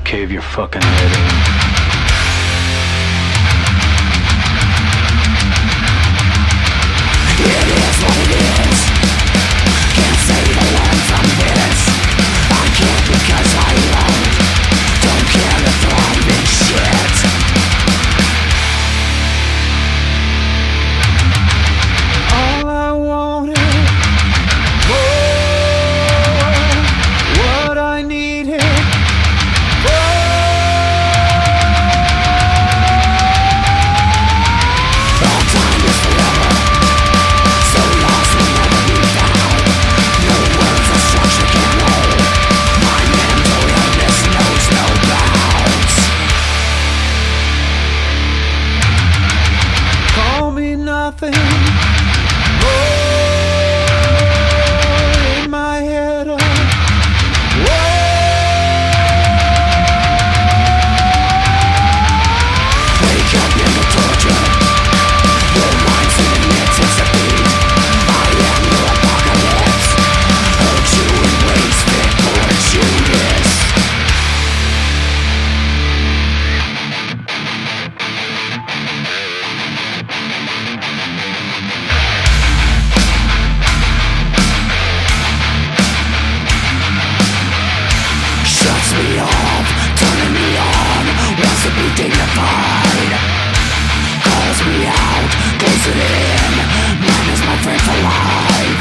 cave your fucking head in. It is what it is. Can't save a learn from this. I can't because I won't. Don't care to thrive in shit. All I wanted, more. What I needed, all time is forever. So lost will never be found. No words or structure can hold. My mental illness knows no bounds. Call me nothing more in my head. Wake up in the torture. Your mind's in its a beat. I am your apocalypse. Hurt you in ways fit for Judas. Shuts me off, turning me on. Wants to be dignified. Calls me out, closing it in. Man is my friend for life.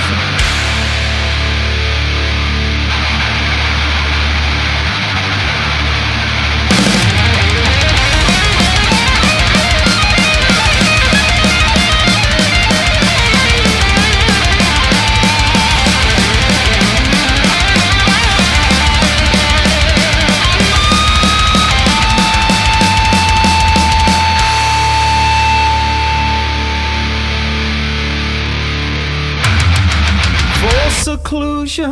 Full seclusion,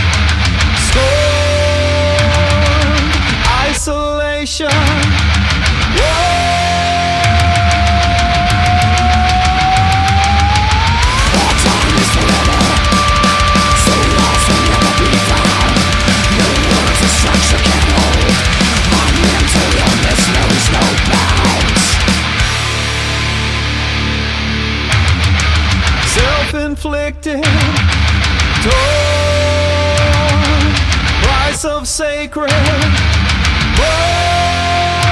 scorn, isolation. All time is forever. So lost will never be found. No words or structure can hold. My mental illness knows no bounds. Self-inflicted, torn, price of sacred. Whoa.